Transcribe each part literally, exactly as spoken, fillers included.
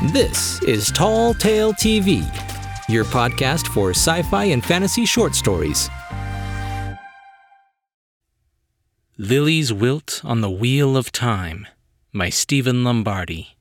This is Tall Tale T V, your podcast for sci-fi and fantasy short stories. Lilies Wilt on the Wheel of Time by Stephen Lombardi.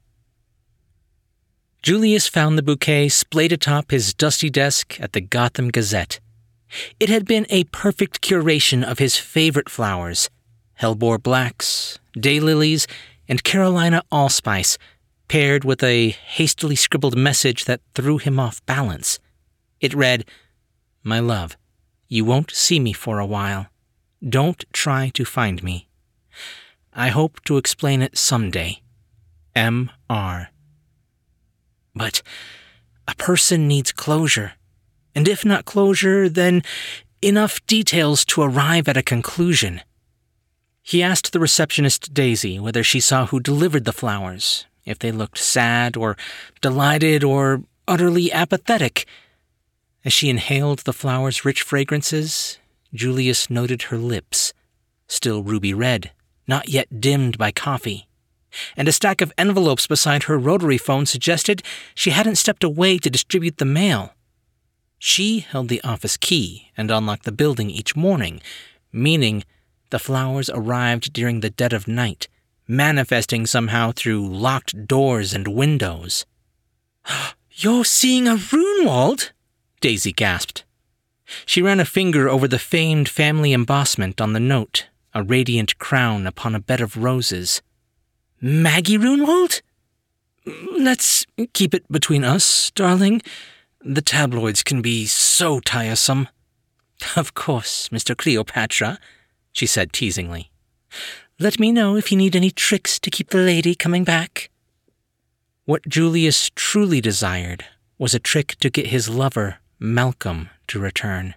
Julius found the bouquet splayed atop his dusty desk at the Gotham Gazette. It had been a perfect curation of his favorite flowers, hellebore blacks, daylilies, and Carolina allspice, paired with a hastily scribbled message that threw him off balance. It read, "My love, you won't see me for a while. Don't try to find me. I hope to explain it someday. M R But a person needs closure. And if not closure, then enough details to arrive at a conclusion. He asked the receptionist, Daisy, whether she saw who delivered the flowers, if they looked sad or delighted or utterly apathetic. As she inhaled the flowers' rich fragrances, Julius noted her lips, still ruby red, not yet dimmed by coffee, and a stack of envelopes beside her rotary phone suggested she hadn't stepped away to distribute the mail. She held the office key and unlocked the building each morning, meaning the flowers arrived during the dead of night, manifesting somehow through locked doors and windows. "You're seeing a Runewald?" Daisy gasped. She ran a finger over the famed family embossment on the note, a radiant crown upon a bed of roses. "Maggie Runewald? Let's keep it between us, darling. The tabloids can be so tiresome." "Of course, Mister Cleopatra," she said teasingly. "Let me know if you need any tricks to keep the lady coming back." What Julius truly desired was a trick to get his lover, Malcolm, to return.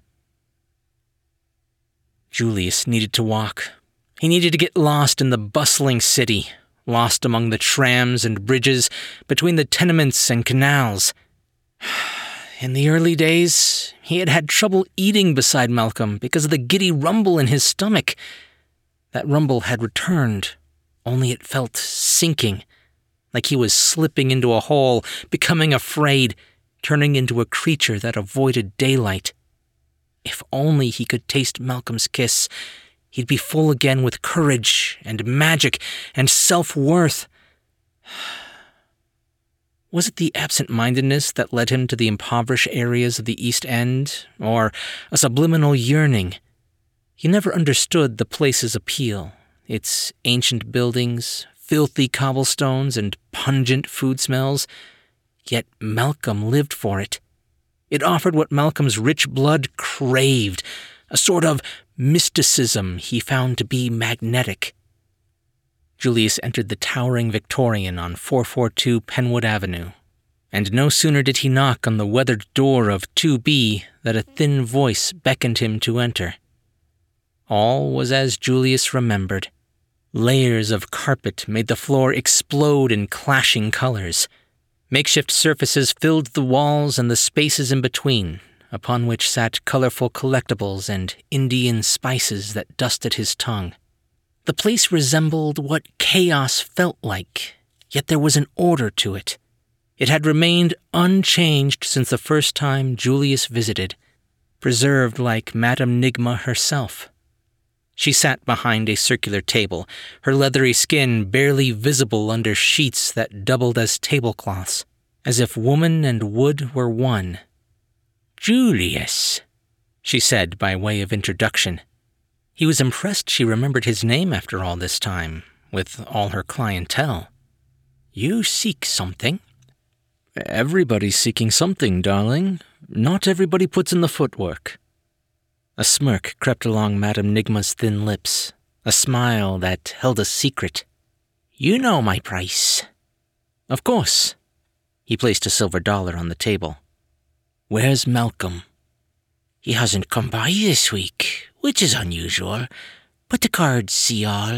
Julius needed to walk. He needed to get lost in the bustling city, lost among the trams and bridges, between the tenements and canals. In the early days, he had had trouble eating beside Malcolm because of the giddy rumble in his stomach. That rumble had returned, only it felt sinking, like he was slipping into a hole, becoming afraid, turning into a creature that avoided daylight. If only he could taste Malcolm's kiss, he'd be full again with courage and magic and self-worth. Was it the absent-mindedness that led him to the impoverished areas of the East End, or a subliminal yearning? He never understood the place's appeal, its ancient buildings, filthy cobblestones, and pungent food smells. Yet Malcolm lived for it. It offered what Malcolm's rich blood craved, a sort of mysticism he found to be magnetic. Julius entered the towering Victorian on four forty-two Penwood Avenue, and no sooner did he knock on the weathered door of two B that a thin voice beckoned him to enter. All was as Julius remembered. Layers of carpet made the floor explode in clashing colors. Makeshift surfaces filled the walls and the spaces in between, upon which sat colorful collectibles and Indian spices that dusted his tongue. The place resembled what chaos felt like, yet there was an order to it. It had remained unchanged since the first time Julius visited, preserved like Madame Nigma herself. She sat behind a circular table, her leathery skin barely visible under sheets that doubled as tablecloths, as if woman and wood were one. "Julius," she said by way of introduction. He was impressed she remembered his name after all this time, with all her clientele. "You seek something?" "Everybody's seeking something, darling. Not everybody puts in the footwork." A smirk crept along Madame Nigma's thin lips, a smile that held a secret. "You know my price." "Of course." He placed a silver dollar on the table. "Where's Malcolm?" "He hasn't come by this week, which is unusual, but the cards see all."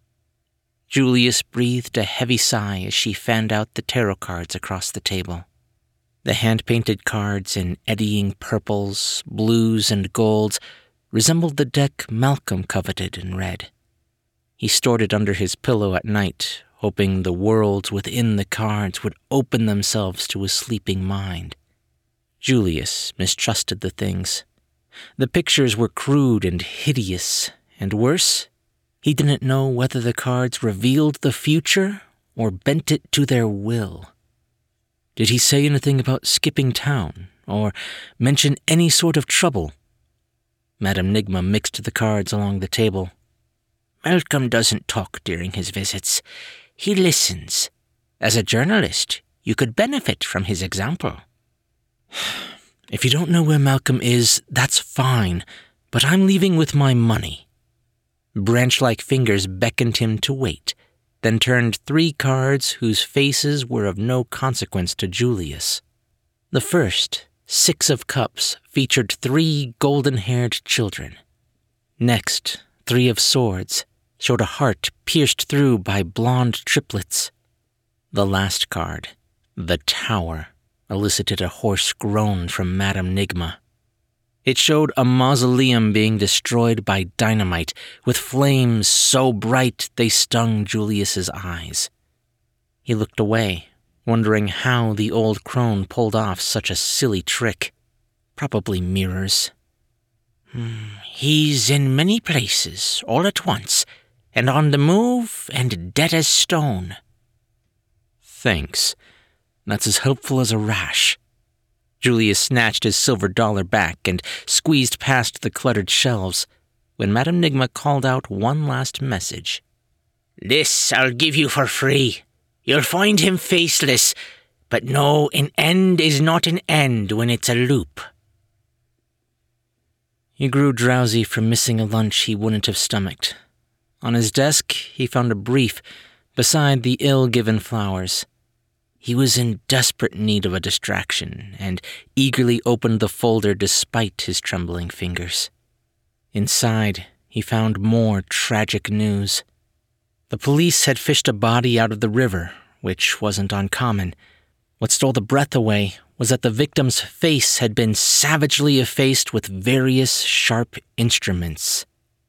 Julius breathed a heavy sigh as she fanned out the tarot cards across the table. The hand-painted cards in eddying purples, blues, and golds resembled the deck Malcolm coveted and read. He stored it under his pillow at night, hoping the worlds within the cards would open themselves to his sleeping mind. Julius mistrusted the things. The pictures were crude and hideous, and worse, he didn't know whether the cards revealed the future or bent it to their will. Did he say anything about skipping town, or mention any sort of trouble? Madame Nigma mixed the cards along the table. Malcolm doesn't talk during his visits. He listens. As a journalist, you could benefit from his example. If you don't know where Malcolm is, that's fine, but I'm leaving with my money. Branch-like fingers beckoned him to wait, then turned three cards whose faces were of no consequence to Julius. The first, Six of Cups, featured three golden-haired children. Next, Three of Swords, showed a heart pierced through by blonde triplets. The last card, the Tower, elicited a hoarse groan from Madame Nigma. It showed a mausoleum being destroyed by dynamite, with flames so bright they stung Julius's eyes. He looked away, wondering how the old crone pulled off such a silly trick. Probably mirrors. Hmm, he's in many places, all at once, and on the move and dead as stone. Thanks. That's as helpful as a rash. Julius snatched his silver dollar back and squeezed past the cluttered shelves when Madame Nigma called out one last message. This I'll give you for free. You'll find him faceless, but no, an end is not an end when it's a loop. He grew drowsy from missing a lunch he wouldn't have stomached. On his desk, he found a brief beside the ill-given flowers. He was in desperate need of a distraction and eagerly opened the folder despite his trembling fingers. Inside, he found more tragic news. The police had fished a body out of the river, which wasn't uncommon. What stole the breath away was that the victim's face had been savagely effaced with various sharp instruments.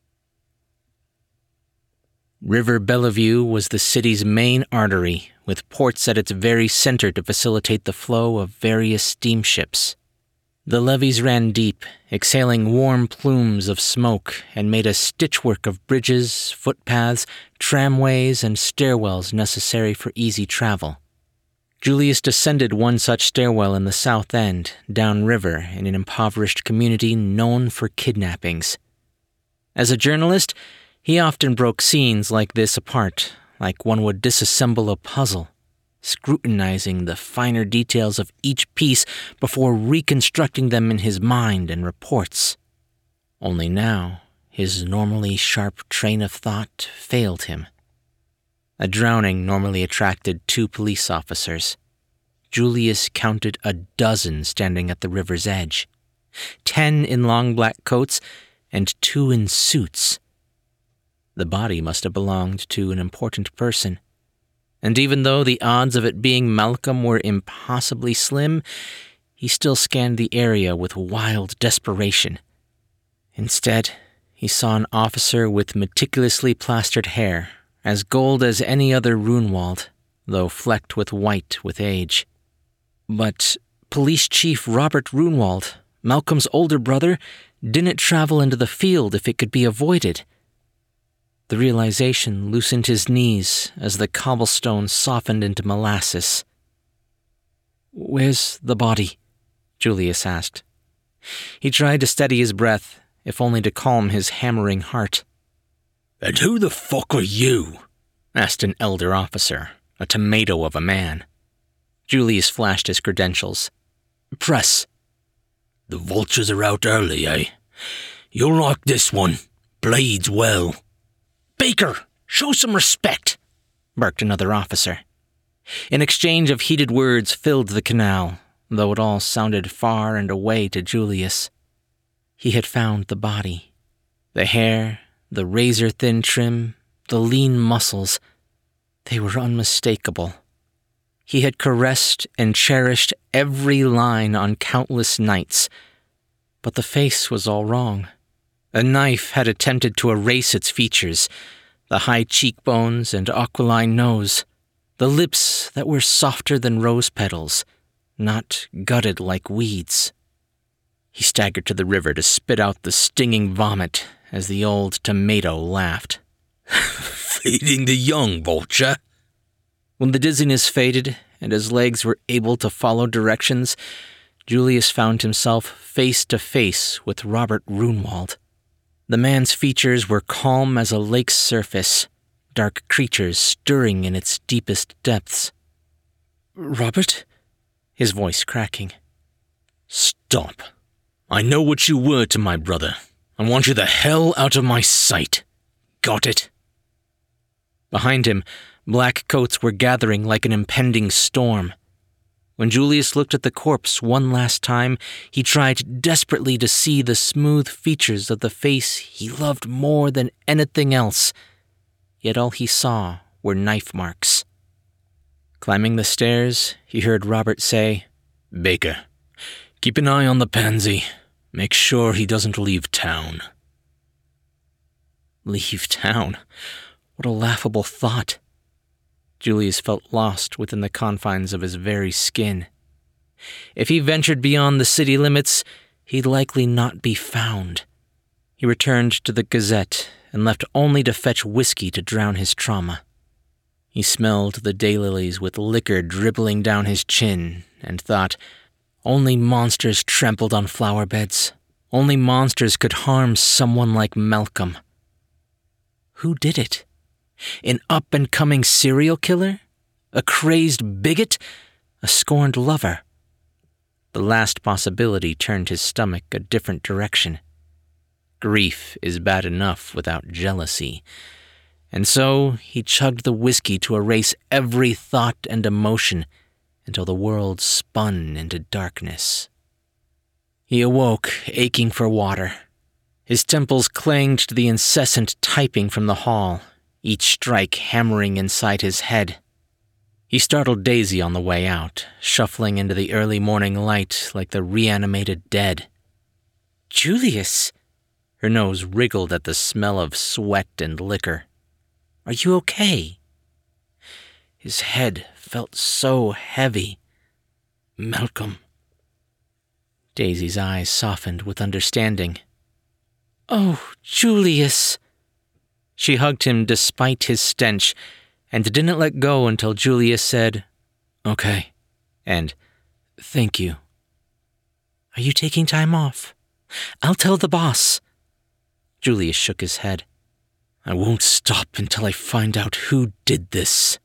River Bellevue was the city's main artery, with ports at its very center to facilitate the flow of various steamships. The levees ran deep, exhaling warm plumes of smoke, and made a stitchwork of bridges, footpaths, tramways, and stairwells necessary for easy travel. Julius descended one such stairwell in the South End, downriver in an impoverished community known for kidnappings. As a journalist, he often broke scenes like this apart, like one would disassemble a puzzle, scrutinizing the finer details of each piece before reconstructing them in his mind and reports. Only now, his normally sharp train of thought failed him. A drowning normally attracted two police officers. Julius counted a dozen standing at the river's edge, ten in long black coats and two in suits. The body must have belonged to an important person, and even though the odds of it being Malcolm were impossibly slim, he still scanned the area with wild desperation. Instead, he saw an officer with meticulously plastered hair, as gold as any other Runewald, though flecked with white with age. But Police Chief Robert Runewald, Malcolm's older brother, didn't travel into the field if it could be avoided. The realization loosened his knees as the cobblestone softened into molasses. "Where's the body?" Julius asked. He tried to steady his breath, if only to calm his hammering heart. "And who the fuck are you?" asked an elder officer, a tomato of a man. Julius flashed his credentials. "Press." "The vultures are out early, eh? You'll like this one. Bleeds well." "Baker, show some respect," barked another officer. An exchange of heated words filled the canal, though it all sounded far and away to Julius. He had found the body. The hair, the razor-thin trim, the lean muscles, they were unmistakable. He had caressed and cherished every line on countless nights, but the face was all wrong. A knife had attempted to erase its features. The high cheekbones and aquiline nose, the lips that were softer than rose petals, not gutted like weeds. He staggered to the river to spit out the stinging vomit as the old tomato laughed. Feeding the young, vulture. When the dizziness faded and his legs were able to follow directions, Julius found himself face to face with Robert Runewald. The man's features were calm as a lake's surface, dark creatures stirring in its deepest depths. "Robert?" His voice cracking. "Stop. I know what you were to my brother. I want you the hell out of my sight. Got it?" Behind him, black coats were gathering like an impending storm. When Julius looked at the corpse one last time, he tried desperately to see the smooth features of the face he loved more than anything else, yet all he saw were knife marks. Climbing the stairs, he heard Robert say, "Baker, keep an eye on the pansy. Make sure he doesn't leave town." Leave town? What a laughable thought. Julius felt lost within the confines of his very skin. If he ventured beyond the city limits, he'd likely not be found. He returned to the Gazette and left only to fetch whiskey to drown his trauma. He smelled the daylilies with liquor dribbling down his chin and thought, only monsters trampled on flower beds. Only monsters could harm someone like Malcolm. Who did it? An up-and-coming serial killer? A crazed bigot? A scorned lover? The last possibility turned his stomach a different direction. Grief is bad enough without jealousy. And so he chugged the whiskey to erase every thought and emotion until the world spun into darkness. He awoke, aching for water. His temples clanged to the incessant typing from the hall, each strike hammering inside his head. He startled Daisy on the way out, shuffling into the early morning light like the reanimated dead. "Julius!" Her nose wriggled at the smell of sweat and liquor. "Are you okay?" His head felt so heavy. "Malcolm." Daisy's eyes softened with understanding. "Oh, Julius!" She hugged him despite his stench, and didn't let go until Julius said, "Okay," and "Thank you." "Are you taking time off? I'll tell the boss." Julius shook his head. "I won't stop until I find out who did this."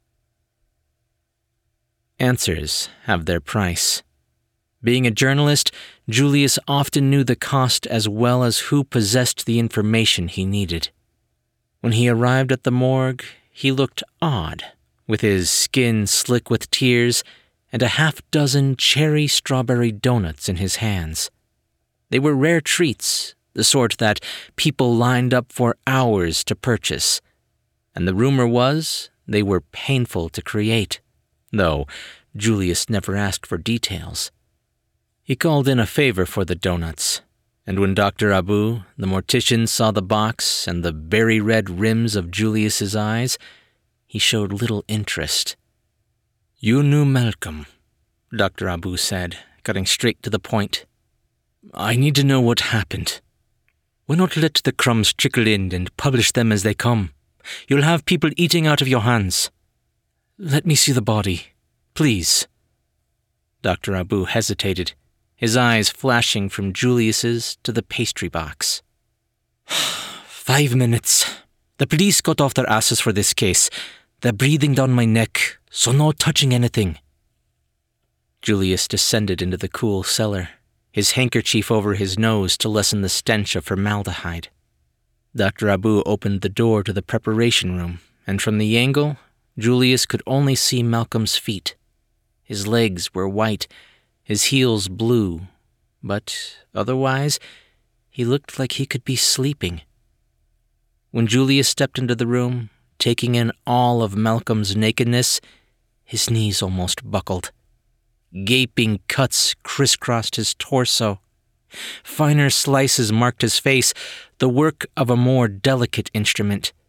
Answers have their price. Being a journalist, Julius often knew the cost as well as who possessed the information he needed. When he arrived at the morgue, he looked odd, with his skin slick with tears and a half-dozen cherry-strawberry donuts in his hands. They were rare treats, the sort that people lined up for hours to purchase, and the rumor was they were painful to create, though Julius never asked for details. He called in a favor for the donuts, and when Doctor Abu, the mortician, saw the box and the berry-red rims of Julius's eyes, he showed little interest. "You knew Malcolm," Doctor Abu said, cutting straight to the point. "I need to know what happened. Why not let the crumbs trickle in and publish them as they come? You'll have people eating out of your hands. Let me see the body, please." Doctor Abu hesitated, his eyes flashing from Julius's to the pastry box. Five minutes. The police got off their asses for this case. They're breathing down my neck, so no touching anything. Julius descended into the cool cellar, his handkerchief over his nose to lessen the stench of formaldehyde. Doctor Abu opened the door to the preparation room, and from the angle, Julius could only see Malcolm's feet. His legs were white, his heels blue, but otherwise, he looked like he could be sleeping. When Julius stepped into the room, taking in all of Malcolm's nakedness, his knees almost buckled. Gaping cuts crisscrossed his torso. Finer slices marked his face, the work of a more delicate instrument.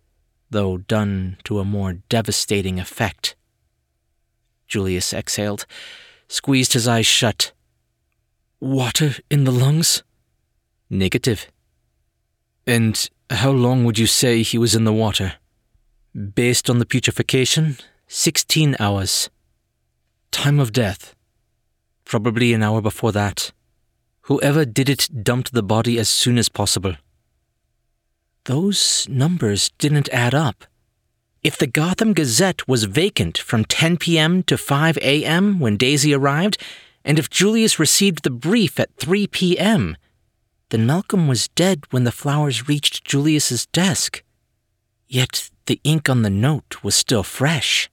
though done to a more devastating effect. Julius exhaled, squeezed his eyes shut. Water in the lungs? Negative. And how long would you say he was in the water? Based on the putrefaction, sixteen hours. Time of death? Probably an hour before that. Whoever did it dumped the body as soon as possible. Those numbers didn't add up. If the Gotham Gazette was vacant from ten p.m. to five a.m. when Daisy arrived, and if Julius received the brief at three p.m., then Malcolm was dead when the flowers reached Julius's desk. Yet the ink on the note was still fresh.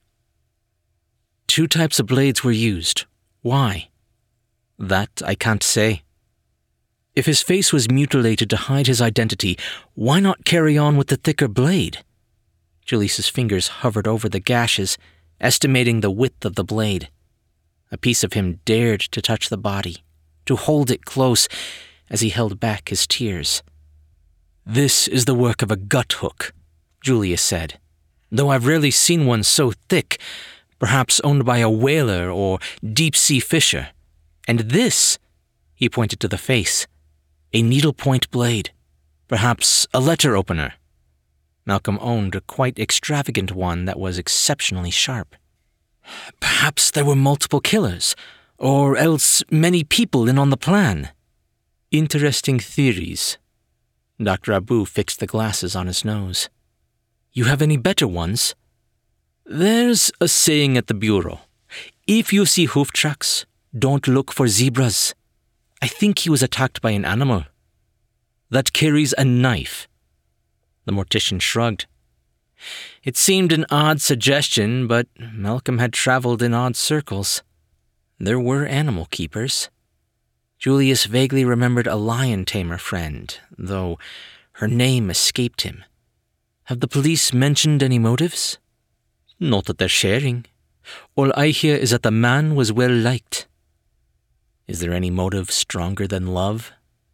Two types of blades were used. Why? That I can't say. If his face was mutilated to hide his identity, why not carry on with the thicker blade? Julius's fingers hovered over the gashes, estimating the width of the blade. A piece of him dared to touch the body, to hold it close as he held back his tears. This is the work of a gut hook, Julius said. Though I've rarely seen one so thick, perhaps owned by a whaler or deep-sea fisher. And this, he pointed to the face, a needlepoint blade, perhaps a letter opener. Malcolm owned a quite extravagant one that was exceptionally sharp. Perhaps there were multiple killers, or else many people in on the plan. Interesting theories. Doctor Abu fixed the glasses on his nose. You have any better ones? There's a saying at the Bureau. If you see hoof tracks, don't look for zebras. I think he was attacked by an animal. That carries a knife. The mortician shrugged. It seemed an odd suggestion, but Malcolm had traveled in odd circles. There were animal keepers. Julius vaguely remembered a lion-tamer friend, though her name escaped him. Have the police mentioned any motives? Not that they're sharing. All I hear is that the man was well liked. Is there any motive stronger than love?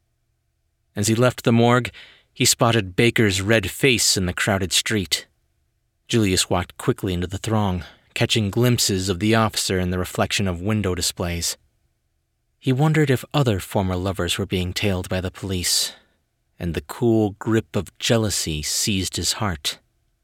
As he left the morgue, he spotted Baker's red face in the crowded street. Julius walked quickly into the throng, catching glimpses of the officer in the reflection of window displays. He wondered if other former lovers were being tailed by the police, and the cool grip of jealousy seized his heart.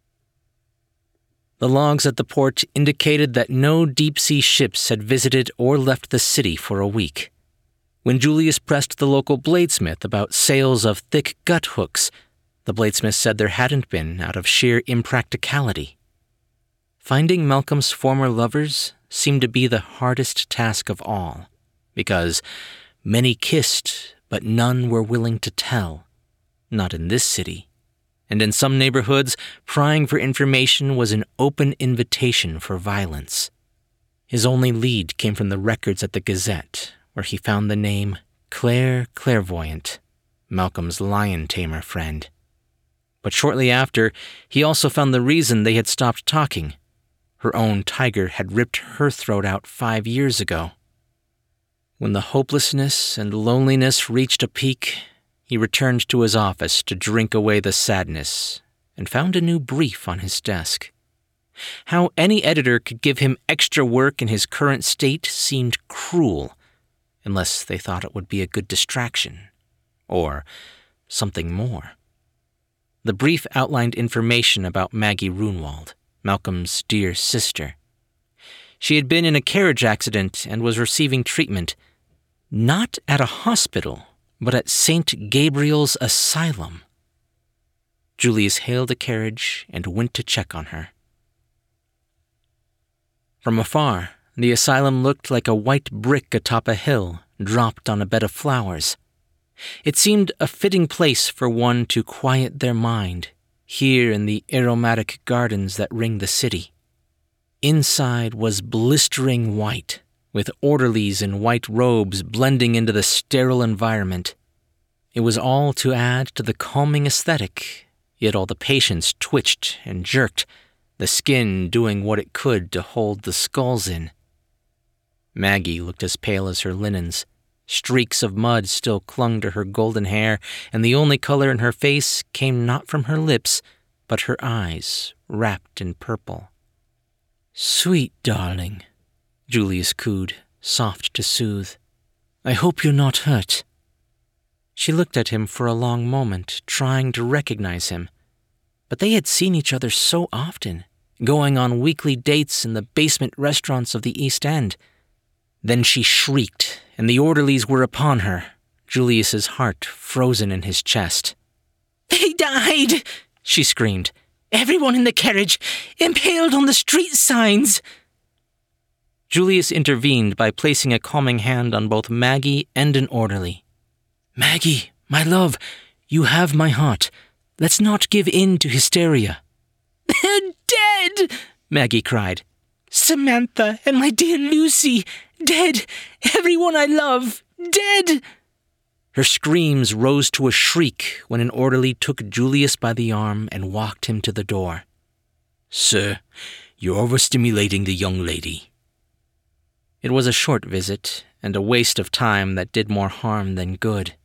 The logs at the port indicated that no deep-sea ships had visited or left the city for a week. When Julius pressed the local bladesmith about sales of thick gut hooks, the bladesmith said there hadn't been out of sheer impracticality. Finding Malcolm's former lovers seemed to be the hardest task of all, because many kissed, but none were willing to tell. Not in this city. And in some neighborhoods, prying for information was an open invitation for violence. His only lead came from the records at the Gazette, where he found the name Claire Clairvoyant, Malcolm's lion-tamer friend. But shortly after, he also found the reason they had stopped talking. Her own tiger had ripped her throat out five years ago. When the hopelessness and loneliness reached a peak, he returned to his office to drink away the sadness and found a new brief on his desk. How any editor could give him extra work in his current state seemed cruel, unless they thought it would be a good distraction, or something more. The brief outlined information about Maggie Runwald, Malcolm's dear sister. She had been in a carriage accident and was receiving treatment, not at a hospital, but at Saint Gabriel's Asylum. Julius hailed a carriage and went to check on her. From afar, the asylum looked like a white brick atop a hill, dropped on a bed of flowers. It seemed a fitting place for one to quiet their mind, here in the aromatic gardens that ring the city. Inside was blistering white, with orderlies in white robes blending into the sterile environment. It was all to add to the calming aesthetic, yet all the patients twitched and jerked, the skin doing what it could to hold the skulls in. Maggie looked as pale as her linens. Streaks of mud still clung to her golden hair, and the only color in her face came not from her lips, but her eyes wrapped in purple. "Sweet darling," Julius cooed, soft to soothe. "I hope you're not hurt." She looked at him for a long moment, trying to recognize him. But they had seen each other so often, going on weekly dates in the basement restaurants of the East End. Then she shrieked, and the orderlies were upon her, Julius's heart frozen in his chest. "They died!" she screamed. "Everyone in the carriage, impaled on the street signs!" Julius intervened by placing a calming hand on both Maggie and an orderly. "Maggie, my love, you have my heart. Let's not give in to hysteria." "They're dead!" Maggie cried. "Samantha and my dear Lucy, dead! Everyone I love, dead!" Her screams rose to a shriek when an orderly took Julius by the arm and walked him to the door. "Sir, you're overstimulating the young lady." It was a short visit and a waste of time that did more harm than good.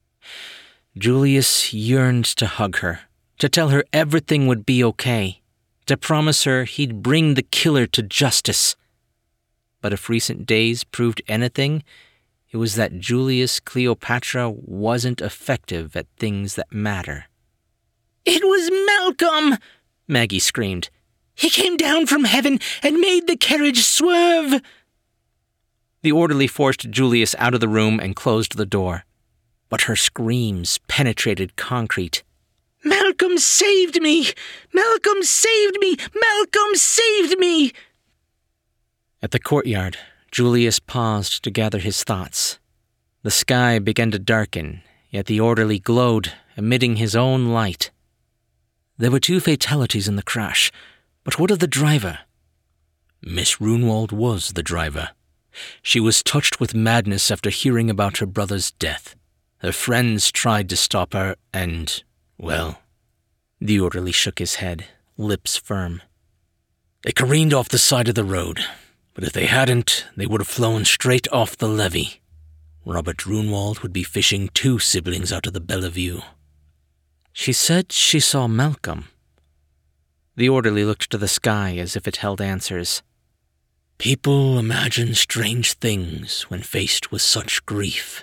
Julius yearned to hug her, to tell her everything would be okay, to promise her he'd bring the killer to justice. But if recent days proved anything, it was that Julius Cleopatra wasn't effective at things that matter. "It was Malcolm!" Maggie screamed. "He came down from heaven and made the carriage swerve!" The orderly forced Julius out of the room and closed the door. But her screams penetrated concrete. "Malcolm saved me! Malcolm saved me! Malcolm saved me!" At the courtyard, Julius paused to gather his thoughts. The sky began to darken, yet the orderly glowed, emitting his own light. "There were two fatalities in the crash, but what of the driver?" "Miss Runewald was the driver. She was touched with madness after hearing about her brother's death. Her friends tried to stop her and, well..." The orderly shook his head, lips firm. "They careened off the side of the road, but if they hadn't, they would have flown straight off the levee. Robert Runewald would be fishing two siblings out of the Bellevue." "She said she saw Malcolm." The orderly looked to the sky as if it held answers. "People imagine strange things when faced with such grief."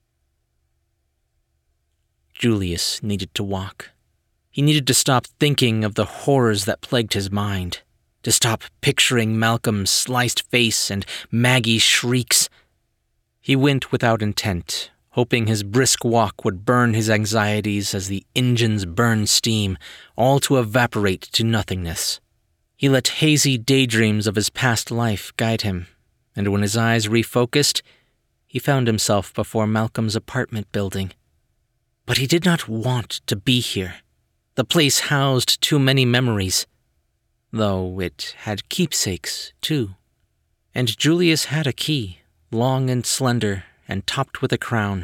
Julius needed to walk. He needed to stop thinking of the horrors that plagued his mind, to stop picturing Malcolm's sliced face and Maggie's shrieks. He went without intent, hoping his brisk walk would burn his anxieties as the engines burn steam, all to evaporate to nothingness. He let hazy daydreams of his past life guide him, and when his eyes refocused, he found himself before Malcolm's apartment building. But he did not want to be here. The place housed too many memories, though it had keepsakes, too. And Julius had a key, long and slender and topped with a crown.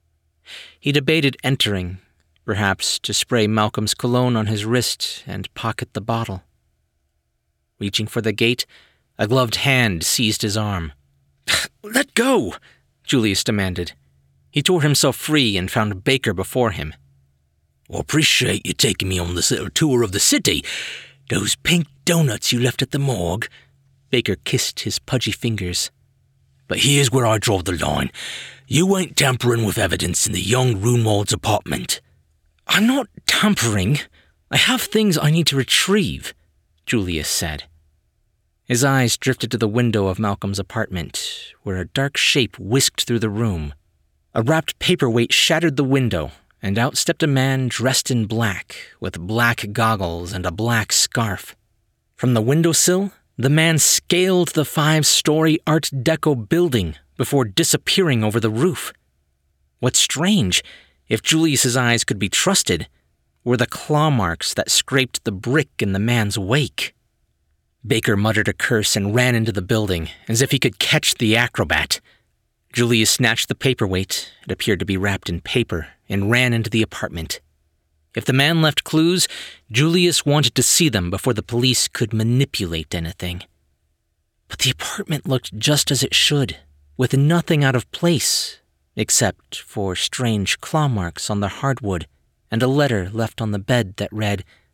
He debated entering, perhaps to spray Malcolm's cologne on his wrist and pocket the bottle. Reaching for the gate, a gloved hand seized his arm. "Let go!" Julius demanded. He tore himself free and found Baker before him. "I appreciate you taking me on this little tour of the city. Those pink donuts you left at the morgue..." Baker kissed his pudgy fingers. "But here's where I draw the line. You ain't tampering with evidence in the young Runewald's apartment." "I'm not tampering. I have things I need to retrieve," Julius said. His eyes drifted to the window of Malcolm's apartment, where a dark shape whisked through the room. A wrapped paperweight shattered the window, and out stepped a man dressed in black, with black goggles and a black scarf. From the windowsill, the man scaled the five-story Art Deco building before disappearing over the roof. What's strange, if Julius's eyes could be trusted, were the claw marks that scraped the brick in the man's wake. Baker muttered a curse and ran into the building, as if he could catch the acrobat. Julius snatched the paperweight, it appeared to be wrapped in paper, and ran into the apartment. If the man left clues, Julius wanted to see them before the police could manipulate anything. But the apartment looked just as it should, with nothing out of place, except for strange claw marks on the hardwood and a letter left on the bed that read,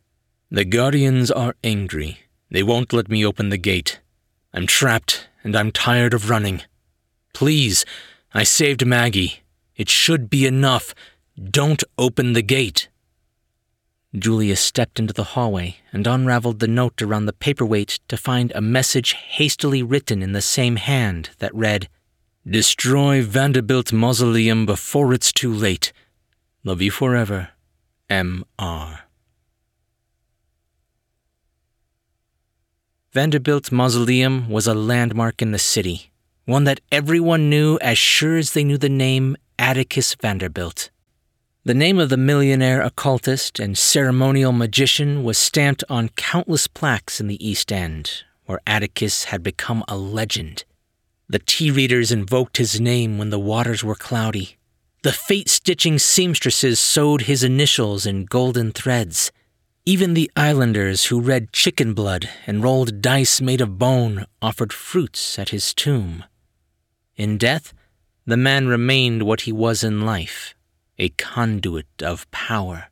The Guardians are angry. They won't let me open the gate. I'm trapped, and I'm tired of running. Please, I saved Maggie. It should be enough. Don't open the gate." Julius stepped into the hallway and unraveled the note around the paperweight to find a message hastily written in the same hand that read, "Destroy Vanderbilt Mausoleum before it's too late. Love you forever, M R" Vanderbilt Mausoleum was a landmark in the city, one that everyone knew as sure as they knew the name Atticus Vanderbilt. The name of the millionaire occultist and ceremonial magician was stamped on countless plaques in the East End, where Atticus had become a legend. The tea readers invoked his name when the waters were cloudy. The fate-stitching seamstresses sewed his initials in golden threads. Even the islanders who read chicken blood and rolled dice made of bone offered fruits at his tomb. In death, the man remained what he was in life, a conduit of power.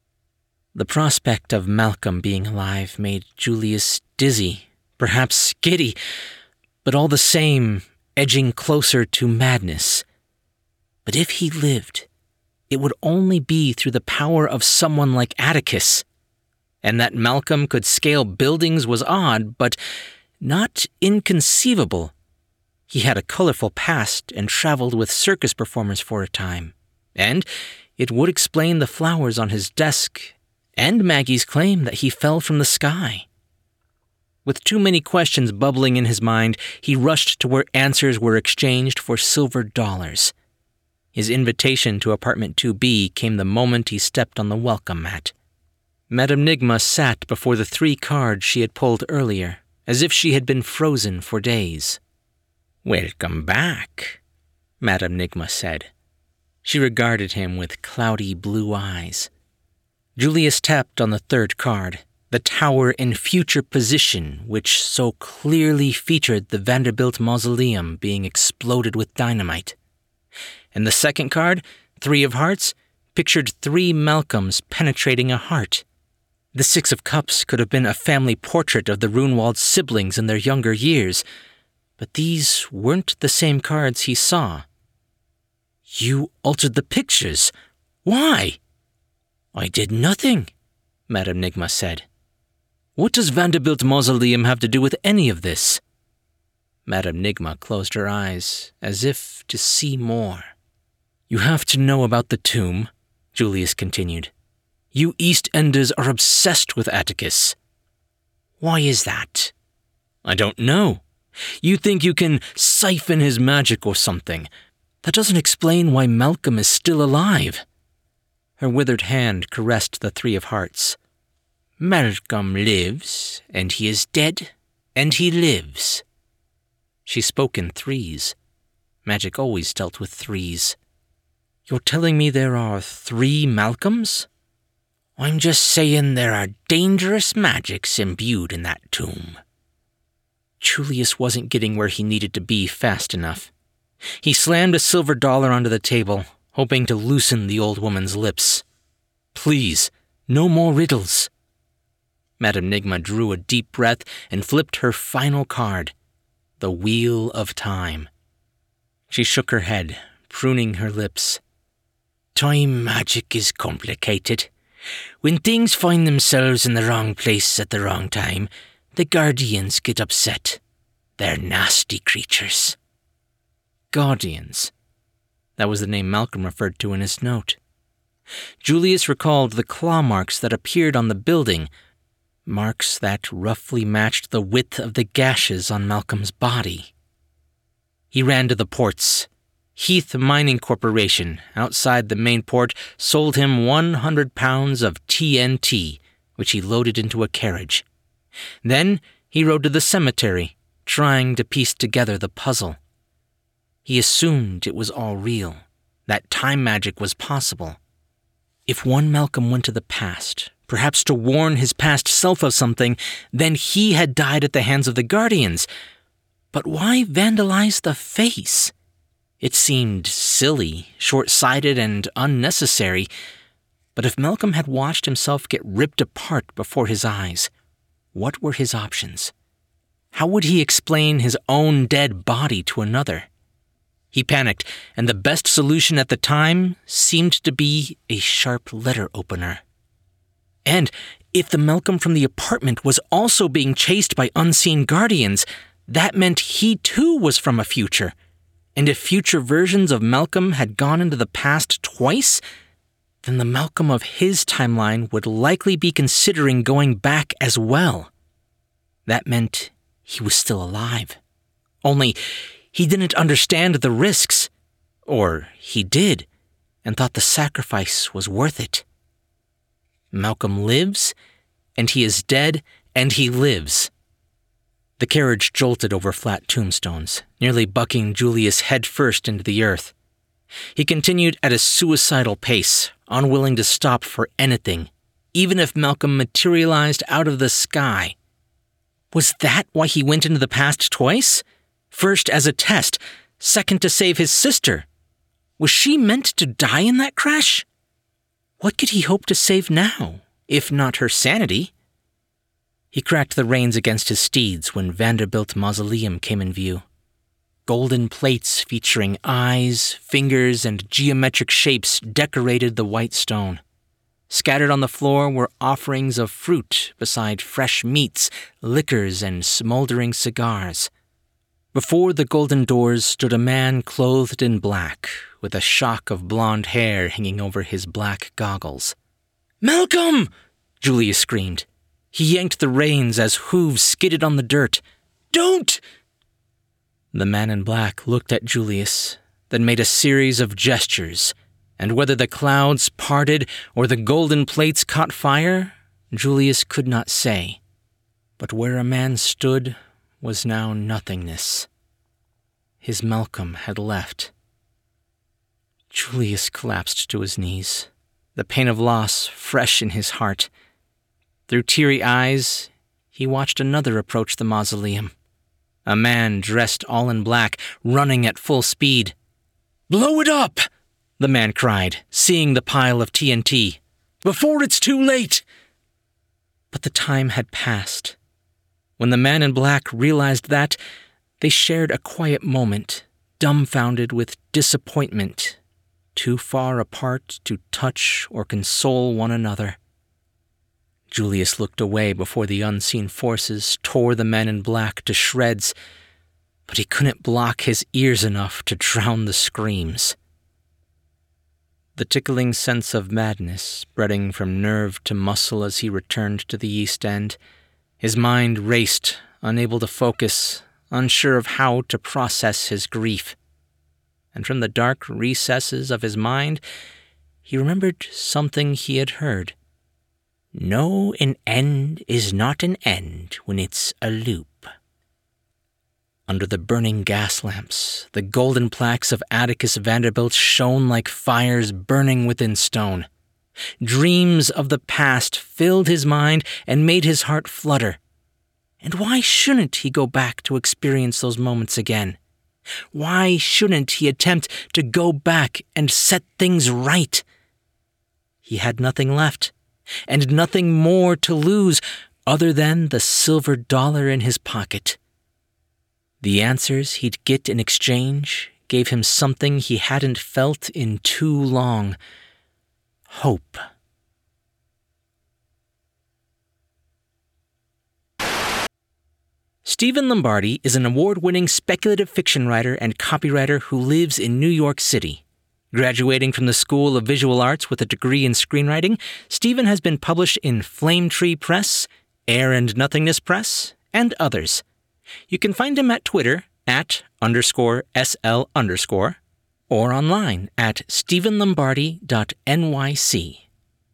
The prospect of Malcolm being alive made Julius dizzy, perhaps giddy, but all the same, edging closer to madness. But if he lived, it would only be through the power of someone like Atticus. And that Malcolm could scale buildings was odd, but not inconceivable. He had a colorful past and traveled with circus performers for a time. And it would explain the flowers on his desk and Maggie's claim that he fell from the sky. With too many questions bubbling in his mind, he rushed to where answers were exchanged for silver dollars. His invitation to apartment two B came the moment he stepped on the welcome mat. Madame Nigma sat before the three cards she had pulled earlier, as if she had been frozen for days. "Welcome back," Madame Nigma said. She regarded him with cloudy blue eyes. Julius tapped on the third card, the tower in future position which so clearly featured the Vanderbilt Mausoleum being exploded with dynamite. And the second card, Three of Hearts, pictured three Malcolms penetrating a heart. The Six of Cups could have been a family portrait of the Runewald siblings in their younger years, but these weren't the same cards he saw. "You altered the pictures. Why?" "I did nothing," Madame Nigma said. "What does Vanderbilt Mausoleum have to do with any of this?" Madame Nigma closed her eyes, as if to see more. "You have to know about the tomb," Julius continued. "You East Enders are obsessed with Atticus." "Why is that?" "I don't know. You think you can siphon his magic or something. That doesn't explain why Malcolm is still alive." Her withered hand caressed the Three of Hearts. "Malcolm lives, and he is dead, and he lives." She spoke in threes. Magic always dealt with threes. "You're telling me there are three Malcolms?" "I'm just saying there are dangerous magics imbued in that tomb." Julius wasn't getting where he needed to be fast enough. He slammed a silver dollar onto the table, hoping to loosen the old woman's lips. "Please, no more riddles." Madame Nigma drew a deep breath and flipped her final card, the Wheel of Time. She shook her head, pruning her lips. "Time magic is complicated. When things find themselves in the wrong place at the wrong time, the Guardians get upset. They're nasty creatures." Guardians. That was the name Malcolm referred to in his note. Julius recalled the claw marks that appeared on the building, marks that roughly matched the width of the gashes on Malcolm's body. He ran to the ports. Heath Mining Corporation, outside the main port, sold him one hundred pounds of T N T, which he loaded into a carriage. Then he rode to the cemetery, trying to piece together the puzzle. He assumed it was all real, that time magic was possible. If one Malcolm went to the past, perhaps to warn his past self of something, then he had died at the hands of the Guardians. But why vandalize the face? It seemed silly, short-sighted, and unnecessary. But if Malcolm had watched himself get ripped apart before his eyes, what were his options? How would he explain his own dead body to another? He panicked, and the best solution at the time seemed to be a sharp letter opener. And if the Malcolm from the apartment was also being chased by unseen guardians, that meant he too was from a future. And if future versions of Malcolm had gone into the past twice, then the Malcolm of his timeline would likely be considering going back as well. That meant he was still alive. Only he didn't understand the risks. Or he did, and thought the sacrifice was worth it. Malcolm lives, and he is dead, and he lives. The carriage jolted over flat tombstones, nearly bucking Julius headfirst into the earth. He continued at a suicidal pace, unwilling to stop for anything, even if Malcolm materialized out of the sky. Was that why he went into the past twice? First as a test, second to save his sister. Was she meant to die in that crash? What could he hope to save now, if not her sanity? He cracked the reins against his steeds when Vanderbilt Mausoleum came in view. Golden plates featuring eyes, fingers, and geometric shapes decorated the white stone. Scattered on the floor were offerings of fruit beside fresh meats, liquors, and smoldering cigars. Before the golden doors stood a man clothed in black, with a shock of blonde hair hanging over his black goggles. "Malcolm!" Julius screamed. He yanked the reins as hooves skidded on the dirt. "Don't!" The man in black looked at Julius, then made a series of gestures, and whether the clouds parted or the golden plates caught fire, Julius could not say. But where a man stood was now nothingness. His Malcolm had left. Julius collapsed to his knees, the pain of loss fresh in his heart. Through teary eyes, he watched another approach the mausoleum. A man dressed all in black, running at full speed. "Blow it up!" the man cried, seeing the pile of T N T. "Before it's too late!" But the time had passed. When the man in black realized that, they shared a quiet moment, dumbfounded with disappointment, too far apart to touch or console one another. Julius looked away before the unseen forces tore the man in black to shreds, but he couldn't block his ears enough to drown the screams. The tickling sense of madness spreading from nerve to muscle as he returned to the East End, his mind raced, unable to focus, unsure of how to process his grief. And from the dark recesses of his mind, he remembered something he had heard. "No, an end is not an end when it's a loop." Under the burning gas lamps, the golden plaques of Atticus Vanderbilt shone like fires burning within stone. Dreams of the past filled his mind and made his heart flutter. And why shouldn't he go back to experience those moments again? Why shouldn't he attempt to go back and set things right? He had nothing left, and nothing more to lose other than the silver dollar in his pocket. The answers he'd get in exchange gave him something he hadn't felt in too long: hope. Stephen Lombardi is an award-winning speculative fiction writer and copywriter who lives in New York City. Graduating from the School of Visual Arts with a degree in screenwriting, Stephen has been published in Flame Tree Press, Air and Nothingness Press, and others. You can find him at Twitter at underscore SL underscore, or online at stephen lombardi dot N Y C.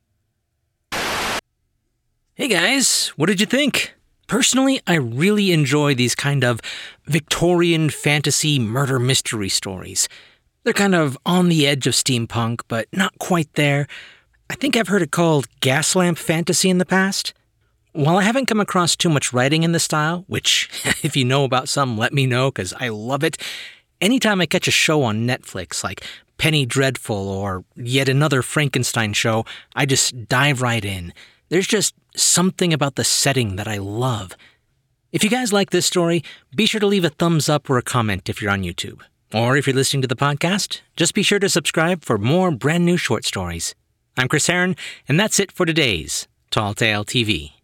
Hey guys, what did you think? Personally, I really enjoy these kind of Victorian fantasy murder mystery stories. They're kind of on the edge of steampunk, but not quite there. I think I've heard it called gaslamp fantasy in the past. While I haven't come across too much writing in the style, which, if you know about some, let me know, because I love it, Anytime I catch a show on Netflix, like Penny Dreadful or yet another Frankenstein show, I just dive right in. There's just something about the setting that I love. If you guys like this story, be sure to leave a thumbs up or a comment if you're on YouTube. Or if you're listening to the podcast, just be sure to subscribe for more brand new short stories. I'm Chris Herron, and that's it for today's Tall Tale T V.